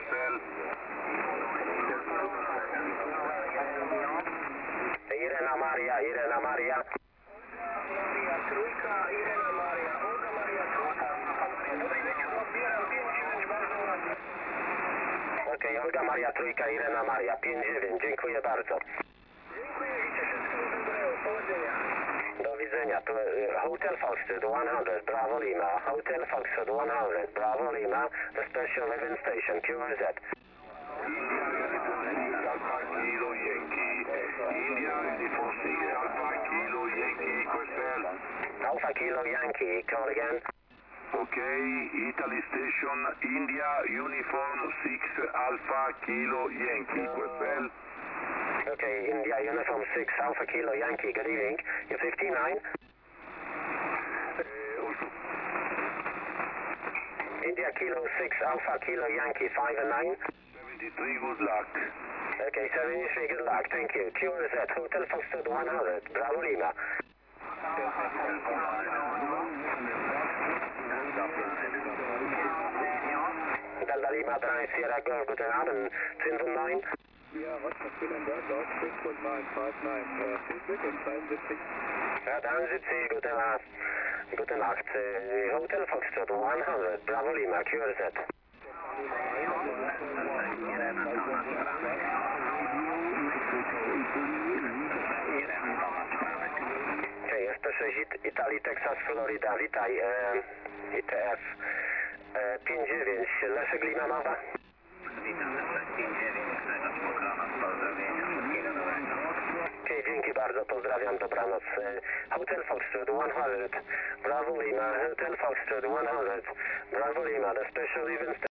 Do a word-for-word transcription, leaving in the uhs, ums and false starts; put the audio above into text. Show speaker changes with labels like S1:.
S1: Cell.
S2: Irena Maria, Irena Maria.
S1: Maria trójka, Irena Maria, Olga Maria trójka. Dobry wieczór, odbieram pięć dziewięć, bardzo ładnie.
S2: Okej, Olga Maria trójka, Irena Maria pięć dziewięć, dziękuję bardzo.
S1: Dziękuję, życzę wszystkiego dobrego, powodzenia.
S2: Do widzenia, to y, Hotel Foxtrot sto, Bravo Lima, Hotel Foxtrot sto, Bravo Lima, the special living station, Q R Z.
S1: Alpha Kilo Yankee, India Uniform six, Alpha Kilo Yankee, Questel.
S2: Alpha Kilo Yankee, call again.
S1: Okay, Italy Station, India Uniform six, Alpha Kilo Yankee, Questel.
S2: Okay, India Uniform six, Alpha Kilo Yankee, good evening. You're fifty-nine. India Kilo six, Alpha Kilo Yankee, five and nine.
S1: seventy-three, good luck.
S2: Okay, seventy-three, good luck, thank you. Q R Z, Hotel Foxtrot one hundred, Bravo Lima. Delta Lima drei Sierra Golf, guten Abend, fünfundneunzig.
S3: Ja, Roger, vielen Dank, aus fünf neun fünf neun, Feedback und zweiundsiebzig.
S2: Ja, dreiundsiebzig, gute Nacht. Gute Nacht, äh, Hotel Foxtrot hundert, Bravo Lima, Q R Z. Okay, jest to sześć Italii, Texas, Florida, witaj, e, I T F e, pięć dziewięć, Leszek Lima Nowa.
S4: Witam, Leszek pięć dziewięć, Grzegorz Pokronos, pozdrowienia, wszystkiego dobrego.
S2: Okej, dzięki bardzo, pozdrawiam, dobranoc. E, Hotel Foxtrot sto, Bravo Lima, Hotel Foxtrot sto, Bravo Lima, the special event